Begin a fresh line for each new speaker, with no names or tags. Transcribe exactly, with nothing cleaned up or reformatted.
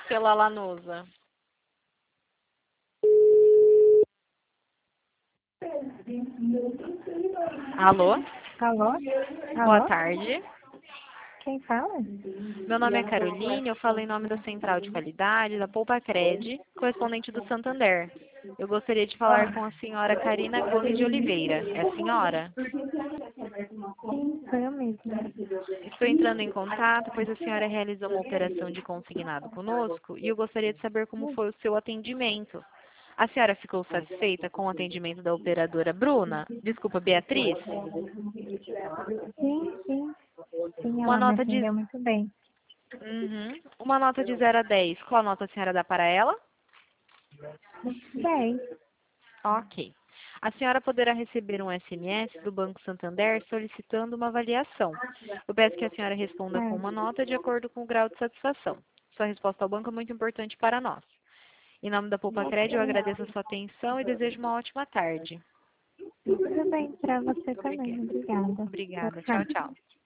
pela Lanusa. Alô?
Alô?
Boa
Alô?
tarde.
Quem fala?
Meu nome é Caroline, eu falo em nome da Central de Qualidade, da Poupacred, correspondente do Santander. Eu gostaria de falar com a senhora Karina Gomes de Oliveira. É a senhora?
Sim, sou eu mesma.
Estou entrando em contato, pois a senhora realizou uma operação de consignado conosco e eu gostaria de saber como foi o seu atendimento. A senhora ficou satisfeita com o atendimento da operadora Bruna? Desculpa, Beatriz?
Sim, sim. Sim,
Uma
ela me
nota de,
atendeu muito bem.
uhum, uma nota de zero a dez. Qual nota a senhora dá para ela?
Bem,
Ok. A senhora poderá receber um S M S do Banco Santander solicitando uma avaliação. Eu peço que a senhora responda com uma
é.
nota de acordo com o grau de satisfação. Sua resposta ao banco é muito importante para nós. Em nome da Poupacred, eu agradeço a sua atenção e desejo uma ótima tarde.
Tudo bem para você
Obriga-
também. Obrigada. Tchau,
Obrigada. Tchau,
tchau.
tchau.